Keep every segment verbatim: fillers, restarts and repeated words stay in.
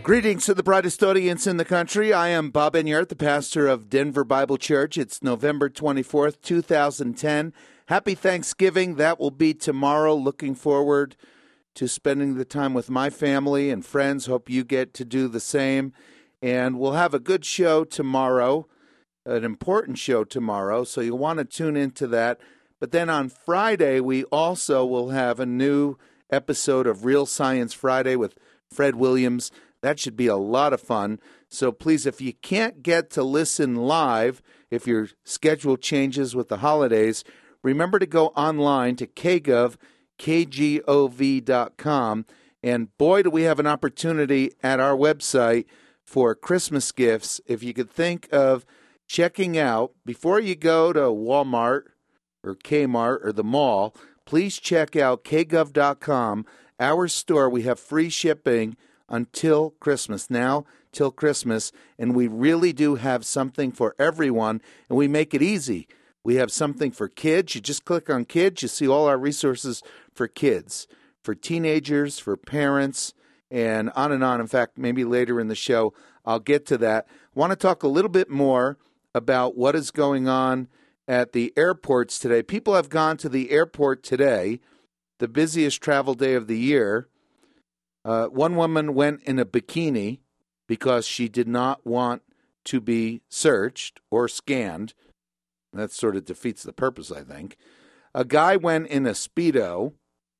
Greetings to the brightest audience in the country. I am Bob Enyart, the pastor of Denver Bible Church. It's November twenty-fourth, two thousand ten. Happy Thanksgiving. That will be tomorrow. Looking forward to spending the time with my family and friends. Hope you get to do the same. And we'll have a good show tomorrow, an important show tomorrow, so you'll want to tune into that. But then on Friday, we also will have a new episode of Real Science Friday with Fred Williams. That should be a lot of fun. So please, if you can't get to listen live, if your schedule changes with the holidays, remember to go online to K G O V, K G O V dot com. And boy, do we have an opportunity at our website for Christmas gifts. If you could think of checking out, before you go to Walmart or Kmart or the mall, please check out K G O V dot com, our store. We have free shipping until Christmas, now till Christmas, and we really do have something for everyone, and we make it easy. We have something for kids. You just click on kids, you see all our resources for kids, for teenagers, for parents, and on and on. In fact, maybe later in the show, I'll get to that. I want to talk a little bit more about what is going on at the airports today. People have gone to the airport today, the busiest travel day of the year. Uh, one woman went in a bikini because she did not want to be searched or scanned. That sort of defeats the purpose, I think. A guy went in a Speedo.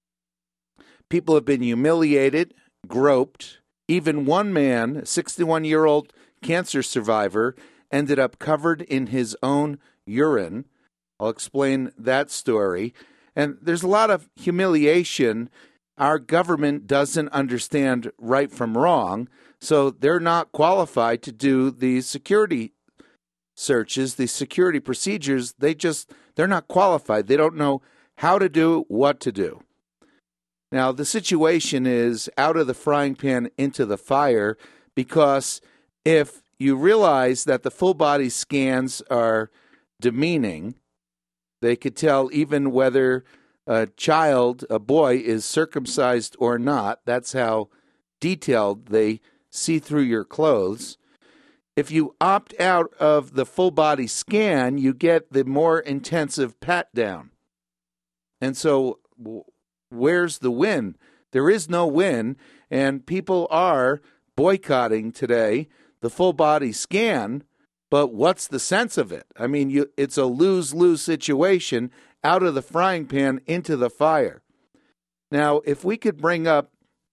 People have been humiliated, groped. Even one man, a sixty-one-year-old cancer survivor, ended up covered in his own urine. I'll explain that story. And there's a lot of humiliation. Our government doesn't understand right from wrong, so they're not qualified to do these security searches, these security procedures. They just, they're not qualified. They don't know how to do, what to do. Now, the situation is out of the frying pan into the fire, because if you realize that the full body scans are demeaning, they could tell even whether a child, a boy, is circumcised or not. That's how detailed they see through your clothes. If you opt out of the full body scan, you get the more intensive pat down. And so where's the win? There is no win, and people are boycotting today the full body scan, but what's the sense of it? I mean, you, it's a lose-lose situation, out of the frying pan into the fire. Now, if we could bring up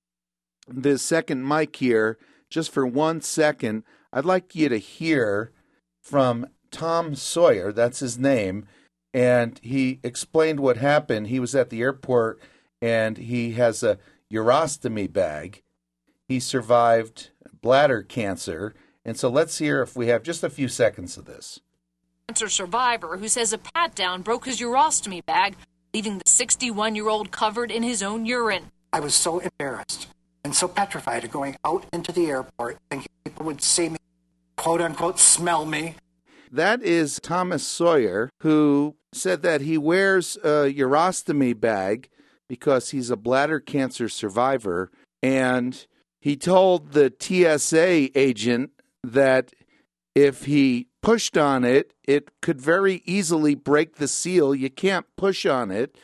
this second mic here just for one second, I'd like you to hear from Tom Sawyer, that's his name, and he explained what happened. He was at the airport, and he has a urostomy bag. He survived bladder cancer, and so let's hear if we have just a few seconds of this. Cancer survivor who says a pat-down broke his urostomy bag, leaving the sixty-one-year-old covered in his own urine. I was so embarrassed and so petrified of going out into the airport, thinking people would see me, quote-unquote, smell me. That is Thomas Sawyer, who said that he wears a urostomy bag because he's a bladder cancer survivor, and he told the T S A agent that if he pushed on it, it could very easily break the seal. You can't push on it.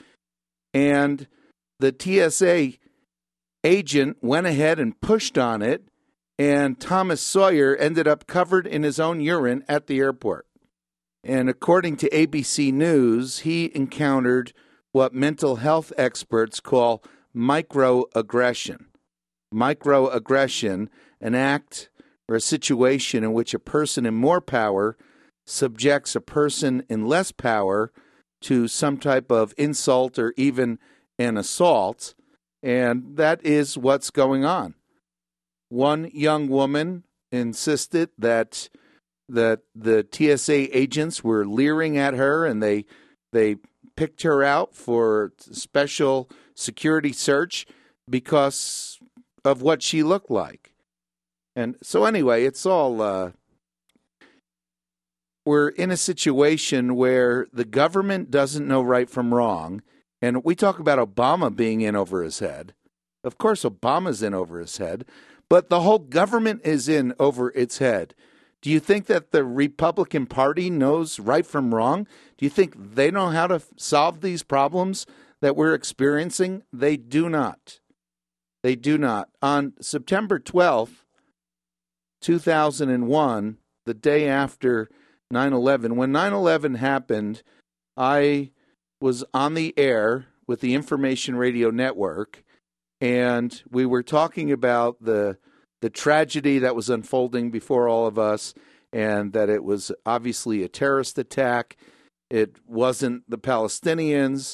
And the T S A agent went ahead and pushed on it, and Thomas Sawyer ended up covered in his own urine at the airport. And according to A B C News, he encountered what mental health experts call microaggression. Microaggression, an act or a situation in which a person in more power subjects a person in less power to some type of insult or even an assault, and that is what's going on. One young woman insisted that that the T S A agents were leering at her, and they they picked her out for special security search because of what she looked like. And so anyway, it's all, uh, we're in a situation where the government doesn't know right from wrong. And we talk about Obama being in over his head. Of course, Obama's in over his head. but the whole government is in over its head. Do you think that the Republican Party knows right from wrong? Do you think they know how to solve these problems that we're experiencing? They do not. They do not. On September twelfth, two thousand one, the day after nine eleven, when nine eleven happened, I was on the air with the Information Radio Network, and we were talking about the the tragedy that was unfolding before all of us, and that it was obviously a terrorist attack. It wasn't the Palestinians.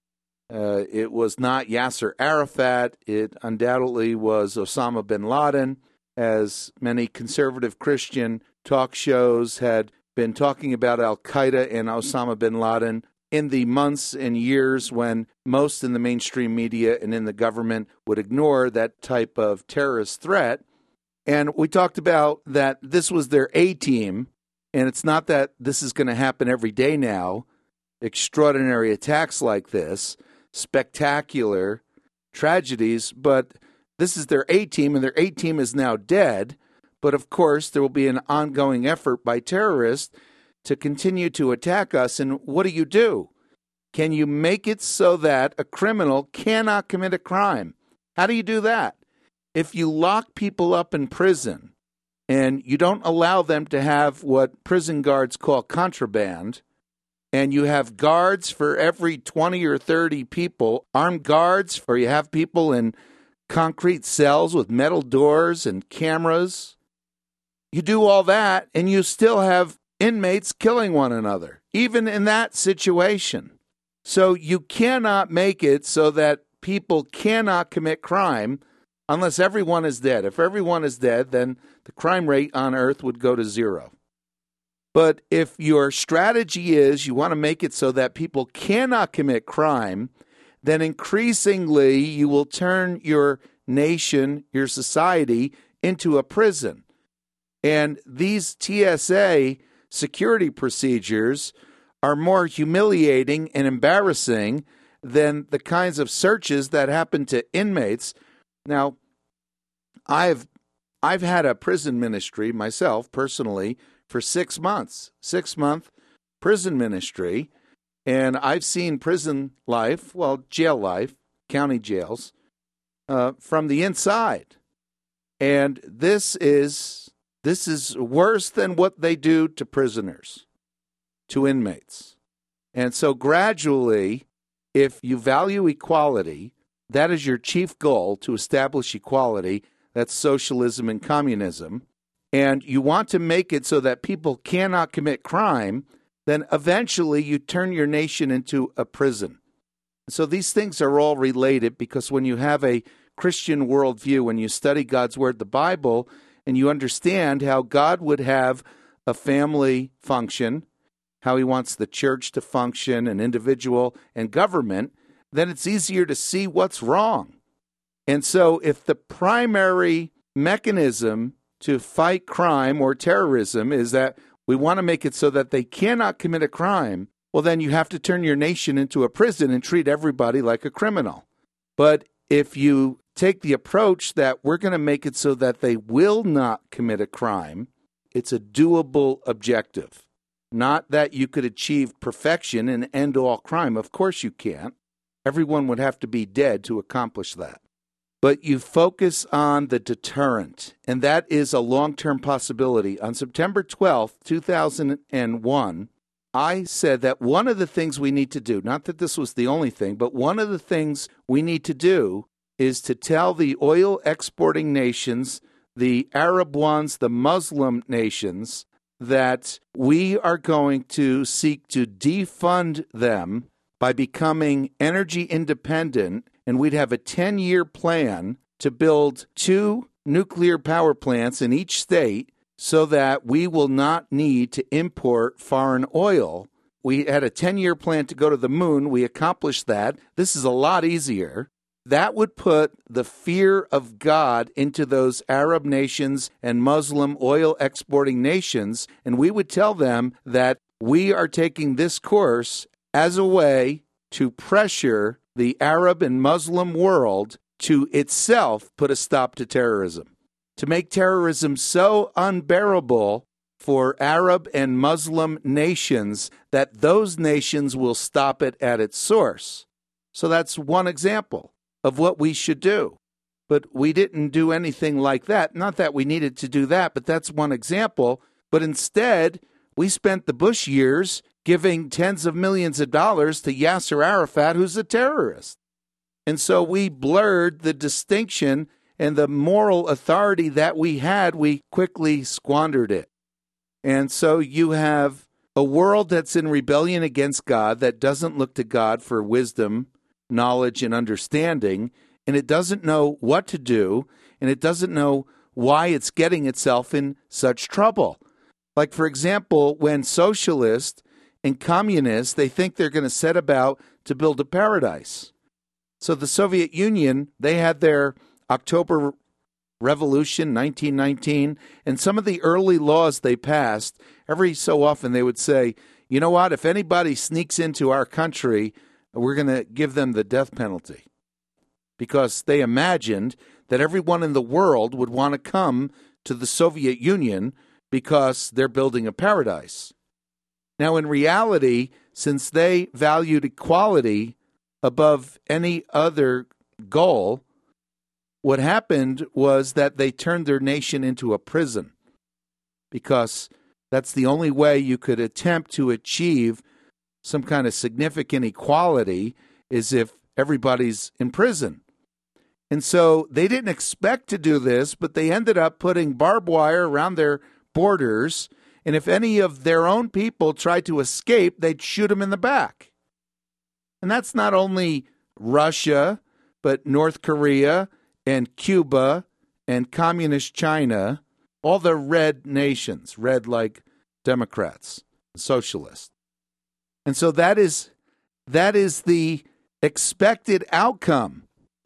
Uh, it was not Yasser Arafat. It undoubtedly was Osama bin Laden, as many conservative Christian talk shows had been talking about Al-Qaeda and Osama bin Laden in the months and years when most in the mainstream media and in the government would ignore that type of terrorist threat. And we talked about that this was their A-team, and it's not that this is going to happen every day now, extraordinary attacks like this, spectacular tragedies, but this is their A-team, and their A-team is now dead. But of course, there will be an ongoing effort by terrorists to continue to attack us. And what do you do? Can you make it so that a criminal cannot commit a crime? How do you do that? If you lock people up in prison and you don't allow them to have what prison guards call contraband, and you have guards for every twenty or thirty people, armed guards, or you have people in concrete cells with metal doors and cameras, you do all that and you still have inmates killing one another, even in that situation. So you cannot make it so that people cannot commit crime unless everyone is dead. If everyone is dead, then the crime rate on earth would go to zero. But if your strategy is you want to make it so that people cannot commit crime, then increasingly you will turn your nation, your society, into a prison. And these T S A security procedures are more humiliating and embarrassing than the kinds of searches that happen to inmates. Now, I've I've had a prison ministry myself personally for six months, six month prison ministry, and I've seen prison life, well, jail life, county jails, uh, from the inside. And this is this is worse than what they do to prisoners, to inmates. And so gradually, if you value equality, that is your chief goal, to establish equality. That's socialism and communism. And you want to make it so that people cannot commit crime, then eventually you turn your nation into a prison. So these things are all related, because when you have a Christian worldview, when you study God's Word, the Bible, and you understand how God would have a family function, how he wants the church to function, an individual, and government, then it's easier to see what's wrong. And so if the primary mechanism to fight crime or terrorism is that we want to make it so that they cannot commit a crime, well, then you have to turn your nation into a prison and treat everybody like a criminal. But if you take the approach that we're going to make it so that they will not commit a crime, it's a doable objective. Not that you could achieve perfection and end all crime. Of course you can't. Everyone would have to be dead to accomplish that. But you focus on the deterrent, and that is a long-term possibility. On September twelfth, two thousand one, I said that one of the things we need to do, not that this was the only thing, but one of the things we need to do is to tell the oil exporting nations, the Arab ones, the Muslim nations, that we are going to seek to defund them by becoming energy independent, and we'd have a ten-year plan to build two nuclear power plants in each state so that we will not need to import foreign oil. We had a ten-year plan to go to the moon. We accomplished that. This is a lot easier. That would put the fear of God into those Arab nations and Muslim oil exporting nations, and we would tell them that we are taking this course as a way to pressure the Arab and Muslim world to itself put a stop to terrorism. to make terrorism so unbearable for Arab and Muslim nations that those nations will stop it at its source. So that's one example of what we should do. But we didn't do anything like that. Not that we needed to do that, but that's one example. But instead, we spent the Bush years giving tens of millions of dollars to Yasser Arafat, who's a terrorist. And so we blurred the distinction, and the moral authority that we had, we quickly squandered it. And so you have a world that's in rebellion against God, that doesn't look to God for wisdom, knowledge, and understanding, and it doesn't know what to do, and it doesn't know why it's getting itself in such trouble. Like, for example, when socialists and communists, they think they're going to set about to build a paradise. So the Soviet Union, they had their October Revolution, nineteen nineteen, and some of the early laws they passed, every so often they would say, you know what, if anybody sneaks into our country, we're going to give them the death penalty. Because they imagined that everyone in the world would want to come to the Soviet Union because they're building a paradise. Now, in reality, since they valued equality above any other goal, what happened was that they turned their nation into a prison, because that's the only way you could attempt to achieve some kind of significant equality is if everybody's in prison. And so they didn't expect to do this, but they ended up putting barbed wire around their borders, and if any of their own people tried to escape, they'd shoot them in the back. And that's not only Russia, but North Korea and Cuba and communist China, all the red nations, red like Democrats, socialists. And so that is that is the expected outcome.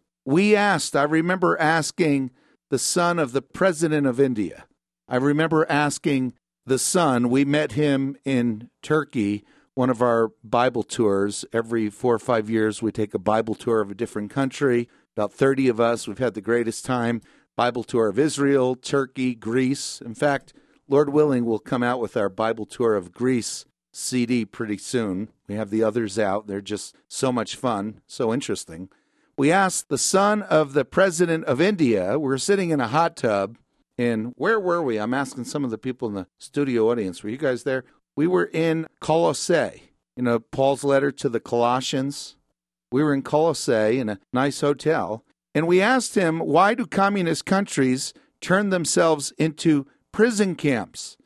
We asked, I remember asking the son of the president of India. I remember asking the son, we met him in Turkey, one of our Bible tours. Every four or five years, we take a Bible tour of a different country. About thirty of us, we've had the greatest time. Bible tour of Israel, Turkey, Greece. In fact, Lord willing, we'll come out with our Bible tour of Greece C D pretty soon. We have the others out. They're just so much fun, so interesting. We asked the son of the president of India, we were sitting in a hot tub, and where were we? I'm asking some of the people in the studio audience, were you guys there? We were in Colossae, you know, Paul's letter to the Colossians. We were in Colossae in a nice hotel, and we asked him, why do communist countries turn themselves into prison camps?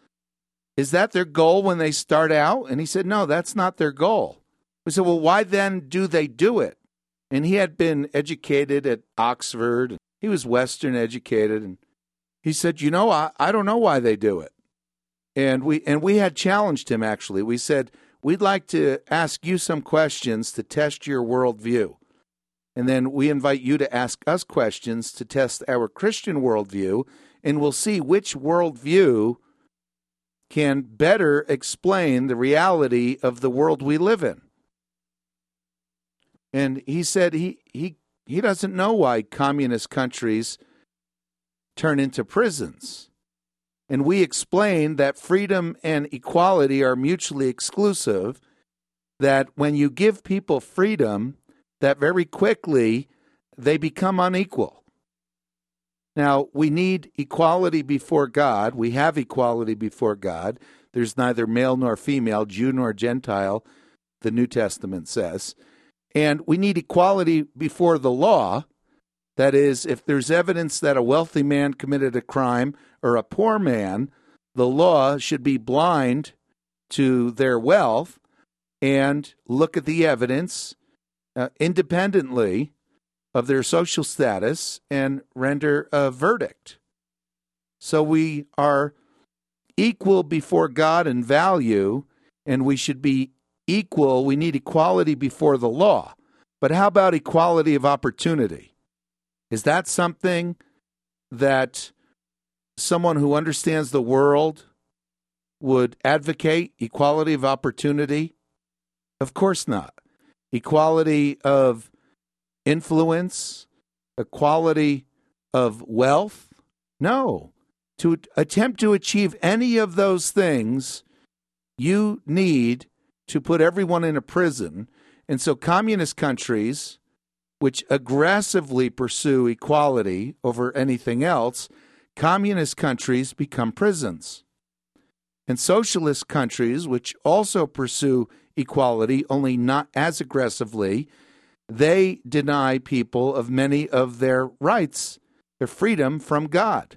Is that their goal when they start out? And he said, no, that's not their goal. We said, well, why then do they do it? And he had been educated at Oxford. He was Western educated. And he said, you know, I, I don't know why they do it. And we and we had challenged him, actually. We said, we'd like to ask you some questions to test your worldview. And then we invite you to ask us questions to test our Christian worldview. And we'll see which worldview can better explain the reality of the world we live in. And he said he, he, he doesn't know why communist countries turn into prisons. And we explained that freedom and equality are mutually exclusive, that when you give people freedom, that very quickly they become unequal. Now, we need equality before God. We have equality before God. There's neither male nor female, Jew nor Gentile, the New Testament says. And we need equality before the law. That is, if there's evidence that a wealthy man committed a crime or a poor man, the law should be blind to their wealth and look at the evidence uh, independently of their social status and render a verdict. So we are equal before God in value, and we should be equal. We need equality before the law. But how about equality of opportunity? Is that something that someone who understands the world would advocate, equality of opportunity? Of course not. Equality of influence, equality of wealth, No. To attempt to achieve any of those things, you need to put everyone in a prison. And so communist countries, which aggressively pursue equality over anything else, communist countries become prisons. And socialist countries, which also pursue equality, only not as aggressively, they deny people of many of their rights, their freedom from God.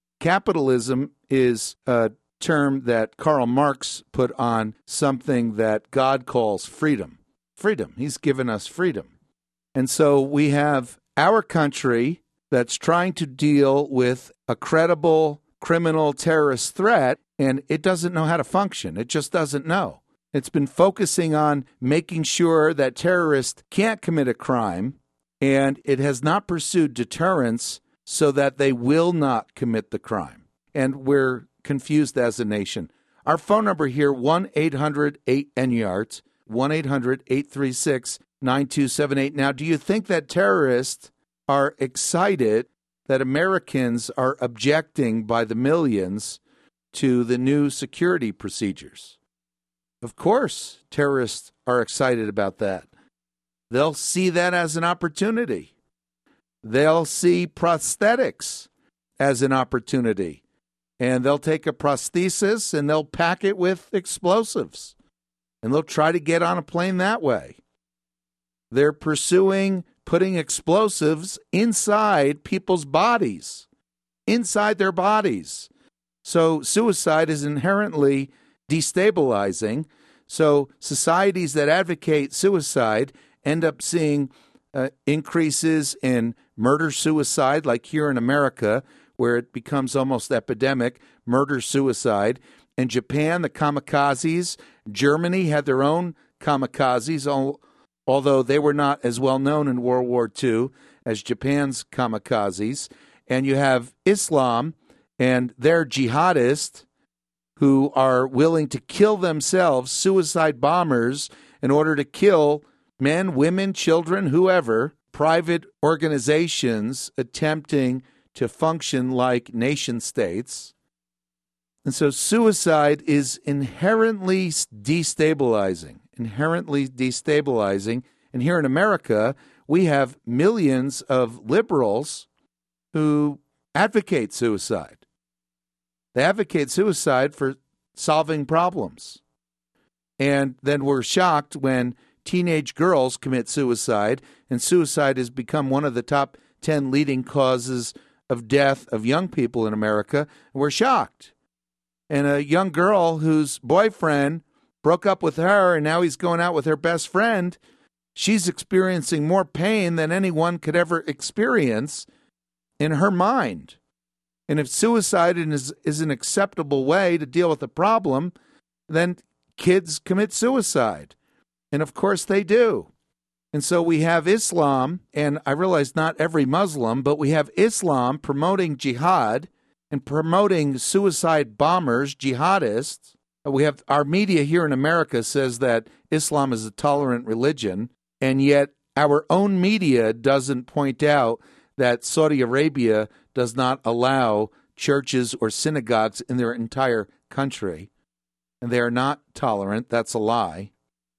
Capitalism is a term that Karl Marx put on something that God calls freedom. Freedom. He's given us freedom. And so we have our country that's trying to deal with a credible criminal terrorist threat, and it doesn't know how to function. It just doesn't know. It's been focusing on making sure that terrorists can't commit a crime, and it has not pursued deterrence so that they will not commit the crime. And we're confused as a nation. Our phone number here, one eight hundred eight N Y A R T, one eight hundred eight three six nine two seven eight. Now, do you think that terrorists are excited that Americans are objecting by the millions to the new security procedures? Of course, terrorists are excited about that. They'll see that as an opportunity. They'll see prosthetics as an opportunity. And they'll take a prosthesis and they'll pack it with explosives. And they'll try to get on a plane that way. They're pursuing putting explosives inside people's bodies, inside their bodies. So suicide is inherently destabilizing. So societies that advocate suicide end up seeing uh, increases in murder-suicide, like here in America, where it becomes almost epidemic, murder-suicide. In Japan, the kamikazes. Germany had their own kamikazes, although they were not as well known in World War Two as Japan's kamikazes. And you have Islam and their jihadists who are willing to kill themselves, suicide bombers, in order to kill men, women, children, whoever, private organizations attempting to function like nation states. And so suicide is inherently destabilizing, inherently destabilizing. And here in America, we have millions of liberals who advocate suicide. They advocate suicide for solving problems. And then we're shocked when teenage girls commit suicide, and suicide has become one of the top ten leading causes of death of young people in America. We're shocked. And a young girl whose boyfriend broke up with her and now he's going out with her best friend, she's experiencing more pain than anyone could ever experience in her mind. And if suicide is, is an acceptable way to deal with a problem, then kids commit suicide. And of course they do. And so we have Islam, and I realize not every Muslim, but we have Islam promoting jihad and promoting suicide bombers, jihadists. We have our media here in America says that Islam is a tolerant religion, and yet our own media doesn't point out that Saudi Arabia does not allow churches or synagogues in their entire country. And they are not tolerant. That's a lie.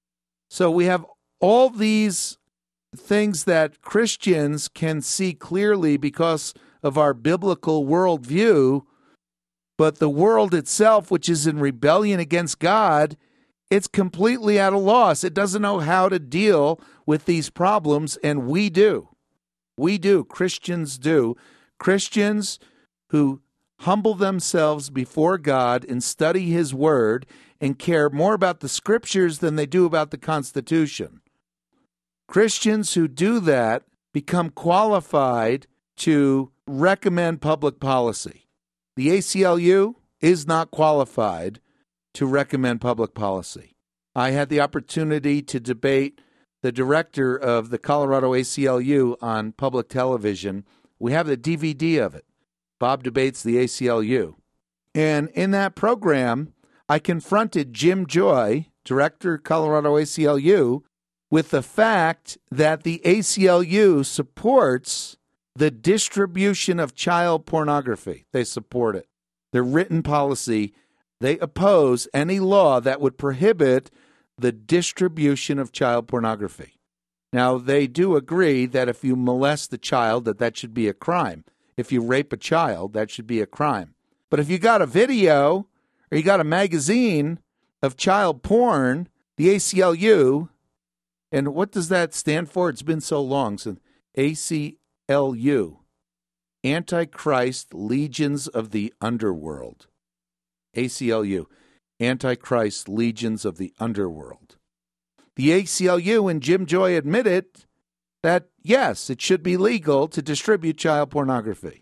So we have all these things that Christians can see clearly because of our biblical worldview, but the world itself, which is in rebellion against God, it's completely at a loss. It doesn't know how to deal with these problems, and we do. We do. Christians do. Christians who humble themselves before God and study His Word and care more about the Scriptures than they do about the Constitution. Christians who do that become qualified to recommend public policy. The A C L U is not qualified to recommend public policy. I had the opportunity to debate the director of the Colorado A C L U on public television. We have the D V D of it. Bob Debates the A C L U. And in that program, I confronted Jim Joy, director, Colorado A C L U, with the fact that the A C L U supports the distribution of child pornography. They support it. Their written policy, they oppose any law that would prohibit the distribution of child pornography. Now, they do agree that if you molest a child, that that should be a crime. If you rape a child, that should be a crime. But if you got a video or you got a magazine of child porn, the A C L U, and what does that stand for? It's been so long since A C L U, Antichrist Legions of the Underworld. A C L U, Antichrist Legions of the Underworld. The A C L U and Jim Joy admitted that, yes, it should be legal to distribute child pornography.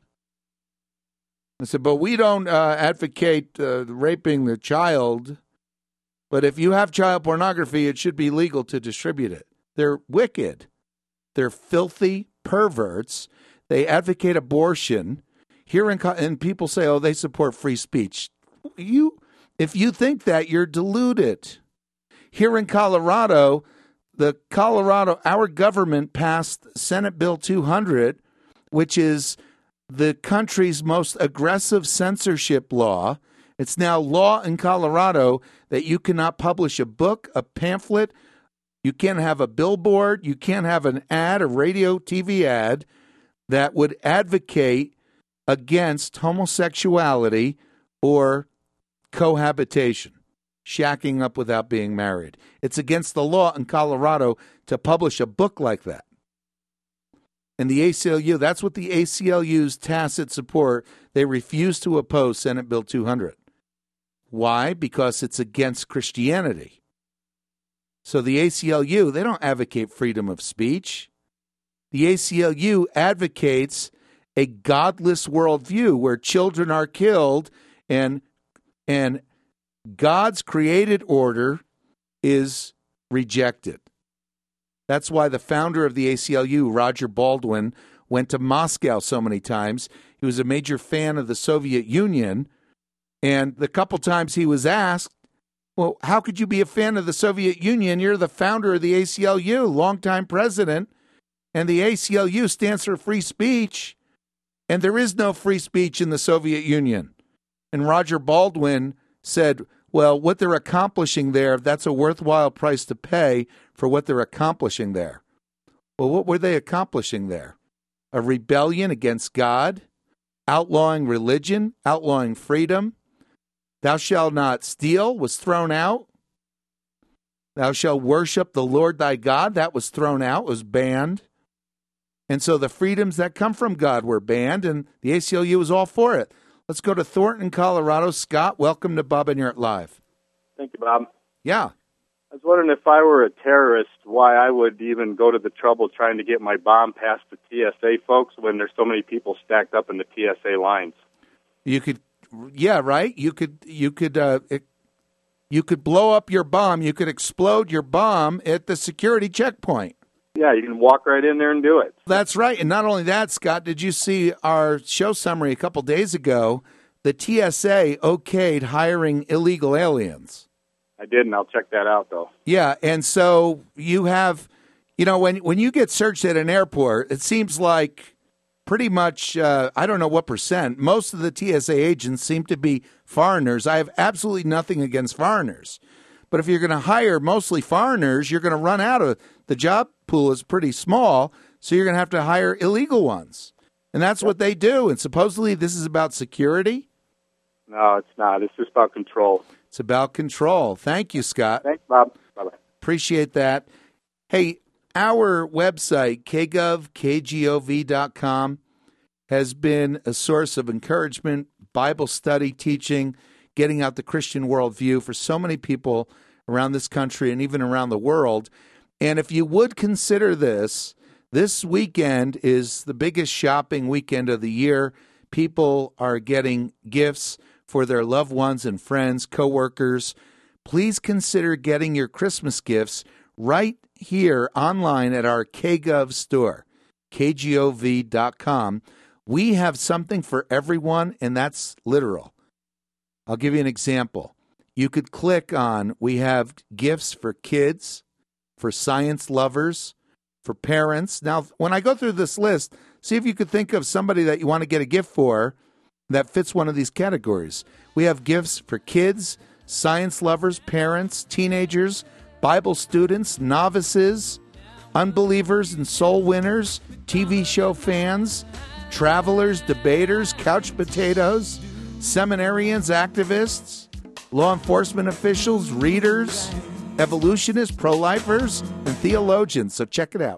I said, but we don't uh, advocate uh, raping the child, but if you have child pornography, it should be legal to distribute it. They're wicked. They're filthy perverts. They advocate abortion. Here in, and people say, oh, they support free speech. You, if you think that, you're deluded. Here in Colorado, the Colorado, our government passed Senate Bill two hundred, which is the country's most aggressive censorship law. It's now law in Colorado that you cannot publish a book, a pamphlet, you can't have a billboard, you can't have an ad, a radio, T V ad that would advocate against homosexuality or cohabitation, shacking up without being married. It's against the law in Colorado to publish a book like that. And the A C L U, that's what the A C L U's tacit support. They refuse to oppose Senate Bill two hundred. Why? Because it's against Christianity. So the A C L U, they don't advocate freedom of speech. The A C L U advocates a godless worldview where children are killed and and God's created order is rejected. That's why the founder of the A C L U, Roger Baldwin, went to Moscow so many times. He was a major fan of the Soviet Union. And the couple times he was asked, well, how could you be a fan of the Soviet Union? You're the founder of the A C L U, longtime president. And the A C L U stands for free speech. And there is no free speech in the Soviet Union. And Roger Baldwin said, well, what they're accomplishing there, that's a worthwhile price to pay for what they're accomplishing there. Well, what were they accomplishing there? A rebellion against God, outlawing religion, outlawing freedom. Thou shalt not steal was thrown out. Thou shalt worship the Lord thy God. That was thrown out, was banned. And so the freedoms that come from God were banned, and the A C L U was all for it. Let's go to Thornton, Colorado. Scott, welcome to Bob and Yurt Live. Thank you, Bob. Yeah. I was wondering if I were a terrorist, why I would even go to the trouble trying to get my bomb past the T S A folks when there's so many people stacked up in the T S A lines. You could, yeah, right? You could, you could, uh, it, you could blow up your bomb. You could explode your bomb at the security checkpoint. Yeah, you can walk right in there and do it. That's right. And not only that, Scott, did you see our show summary a couple days ago? The T S A okayed hiring illegal aliens. I did, and I'll check that out, though. Yeah, and so you have, you know, when when you get searched at an airport, it seems like pretty much, uh, I don't know what percent, most of the T S A agents seem to be foreigners. I have absolutely nothing against foreigners. But if you're going to hire mostly foreigners, you're going to run out of, the job pool is pretty small, so you're going to have to hire illegal ones. And that's yep. what they do. And supposedly this is about security? No, it's not. It's just about control. It's about control. Thank you, Scott. Thanks, Bob. Bye-bye. Appreciate that. Hey, our website, k gov k g o v dot com, has been a source of encouragement, Bible study, teaching, getting out the Christian worldview for so many people around this country and even around the world. And if you would consider this, this weekend is the biggest shopping weekend of the year. People are getting gifts for their loved ones and friends, coworkers. Please consider getting your Christmas gifts right here online at our K Gov store, k g o v dot com. We have something for everyone, and that's literal. I'll give you an example. You could click on, we have gifts for kids, for science lovers, for parents. Now, when I go through this list, see if you could think of somebody that you want to get a gift for that fits one of these categories. We have gifts for kids, science lovers, parents, teenagers, Bible students, novices, unbelievers and soul winners, T V show fans, travelers, debaters, couch potatoes, seminarians, activists, law enforcement officials, readers, evolutionists, pro-lifers, and theologians. So check it out.